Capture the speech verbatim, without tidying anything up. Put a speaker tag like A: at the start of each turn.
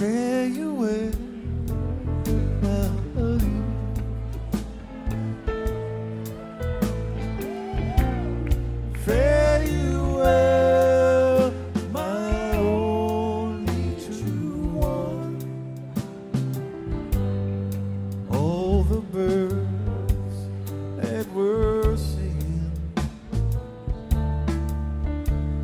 A: Fare you well, my honey. Fare you well, my only true one. All the birds